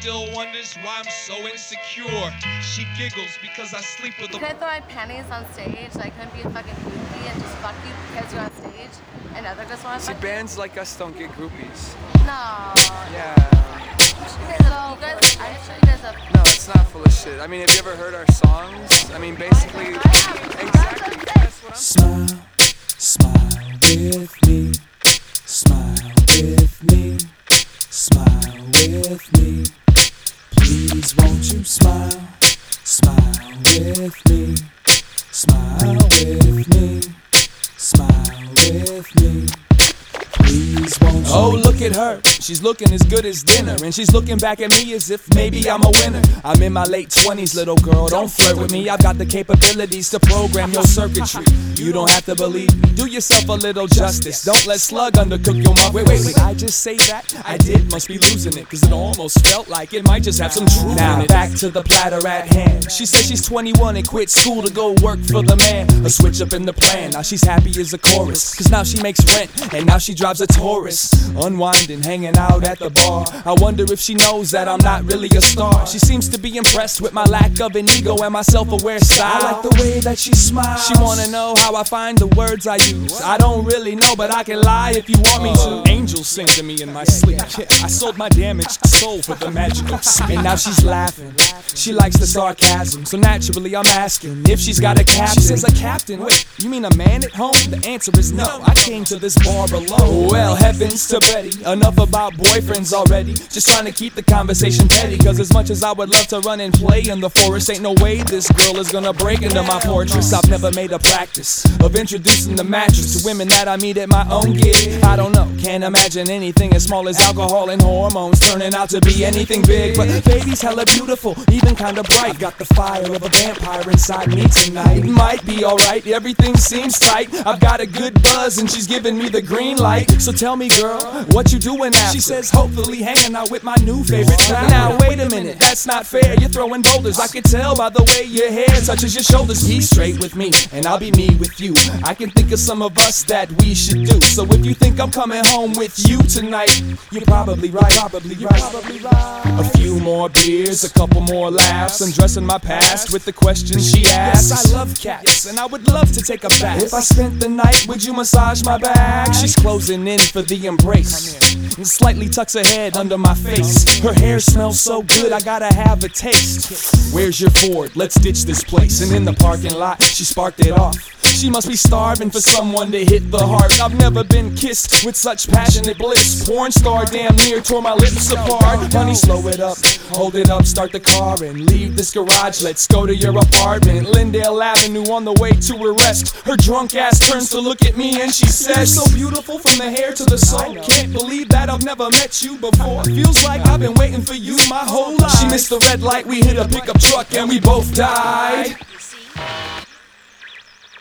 still wonders why I'm so insecure. She giggles because I sleep with a... Could I throw my panties on stage? I couldn't be a fucking groupie and just fuck you because you're on stage and other girls want to fuck you? See, bands like us don't get groupies. No. Yeah. I'm sure you guys have... No, it's not full of shit. I mean, have you ever heard our songs? I mean, basically... Exactly. That's what I'm saying. Smile, smile with me. Smile with me. Smile with me. Please won't you smile? Smile with me. Smile with me. Smile with me. Please won't you? Oh, look at her. She's looking as good as dinner, and she's looking back at me as if maybe I'm a winner. I'm in my late 20s, little girl, don't flirt with me. I've got the capabilities to program your circuitry. You don't have to believe me. Do yourself a little justice. Don't let Slug undercook your muffin. Wait, did I just say that? I did, must be losing it, cause it almost felt like it might just have some truth in it. Back to the platter at hand. She says she's 21 and quit school to go work for the man. A switch up in the plan, now she's happy as a chorus, cause now she makes rent, and now she drives a Taurus. Unwinding, hanging out at the bar. I wonder if she knows that I'm not really a star. She seems to be impressed with my lack of an ego and my self-aware style. I like the way that she smiles. She wanna know how I find the words I use. I don't really know, but I can lie if you want me to. Angels sing to me in my sleep. I sold my damaged soul for the magic of speed. And now she's laughing. She likes the sarcasm, so naturally I'm asking if she's got a captain. She says, a captain? Wait, you mean a man at home? The answer is no. I came to this bar alone. Well, heavens to Betty, enough about boyfriends already. Just trying to keep the conversation petty, cause as much as I would love to run and play in the forest, ain't no way this girl is gonna break into my fortress. I've never made a practice of introducing the mattress to women that I meet at my own gig. I don't know, can't imagine anything as small as alcohol and hormones turning out to be anything big. But baby's hella beautiful, even kinda bright. Got the fire of a vampire inside me tonight. It might be alright, everything seems tight. I've got a good buzz and she's giving me the green light. So tell me, girl, what you doing after? She says, hopefully hanging out with my new favorite child. Now wait a minute, that's not fair. You're throwing boulders, I can tell by the way your hair touches your shoulders. Be straight with me, and I'll be me with you. I can think of some of us that we should do. So if you think I'm coming home with you tonight, you're probably right. A few more beers, a couple more laughs, undressing my past with the questions she asks. Yes, I love cats, and I would love to take a bath. If I spent the night, would you massage my back? She's closing in for the embrace and slightly tucks her head under my face. Her hair smells so good, I gotta have a taste. Where's your Ford? Let's ditch this place. And in the parking lot, she sparked it off. She must be starving for someone to hit the heart. I've never been kissed with such passionate bliss. Porn star damn near tore my lips apart. Honey, slow it up, hold it up, start the car and leave this garage. Let's go to your apartment, Lindale Avenue, on the way to her rest. Her drunk ass turns to look at me and she says, so beautiful from the hair to the soul. Can't believe that I've never met you before. Feels like I've been waiting for you my whole life. She missed the red light, we hit a pickup truck and we both died.